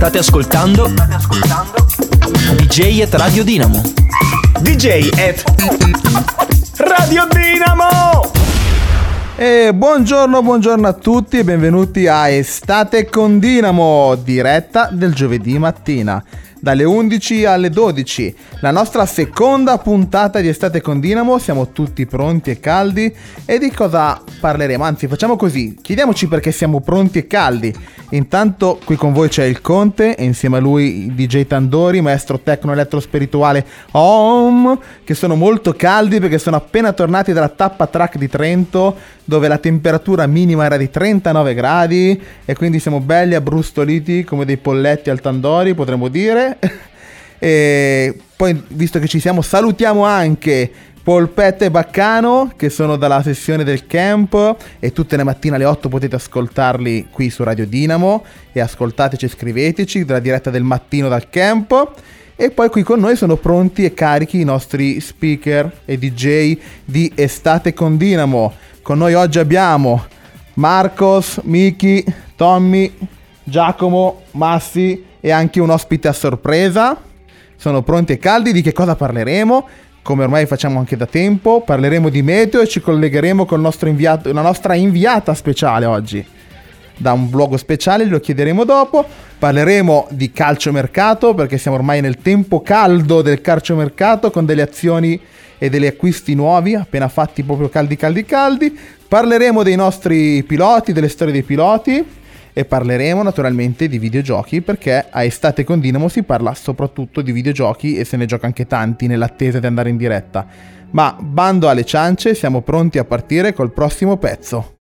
State ascoltando DJ at Radio Dinamo. DJ at Radio Dinamo. E buongiorno a tutti e benvenuti a Estate con Dinamo, diretta del giovedì mattina dalle 11 alle 12, la nostra seconda puntata di Estate con Dinamo. Siamo tutti pronti e caldi. E di cosa parleremo? Anzi, facciamo così, chiediamoci perché siamo pronti e caldi. Intanto qui con voi c'è il Conte e insieme a lui DJ Tandori, maestro tecno elettro spirituale Om, che sono molto caldi perché sono appena tornati dalla tappa track di Trento, dove la temperatura minima era di 39 gradi e quindi siamo belli abbrustoliti come dei polletti al Tandori, potremmo dire. E poi, visto che ci siamo, salutiamo anche Polpetta e Baccano, che sono dalla sessione del camp, e tutte le mattine alle 8 potete ascoltarli qui su Radio Dinamo. E ascoltateci, scriveteci della diretta del mattino dal camp. E poi qui con noi sono pronti e carichi i nostri speaker e DJ di Estate con Dinamo. Con noi oggi abbiamo Marcos, Miki, Tommy, Giacomo, Massi e anche un ospite a sorpresa. Sono pronti e caldi. Di che cosa parleremo? Come ormai facciamo anche da tempo, parleremo di meteo e ci collegheremo con il nostro inviato, la nostra inviata speciale oggi da un luogo speciale, lo chiederemo dopo. Parleremo di calciomercato perché siamo ormai nel tempo caldo del calciomercato, con delle azioni e degli acquisti nuovi appena fatti, proprio caldi. Parleremo dei nostri piloti, delle storie dei piloti, e parleremo naturalmente di videogiochi, perché a Estate con Dinamo si parla soprattutto di videogiochi e se ne gioca anche tanti nell'attesa di andare in diretta. Ma bando alle ciance, siamo pronti a partire col prossimo pezzo.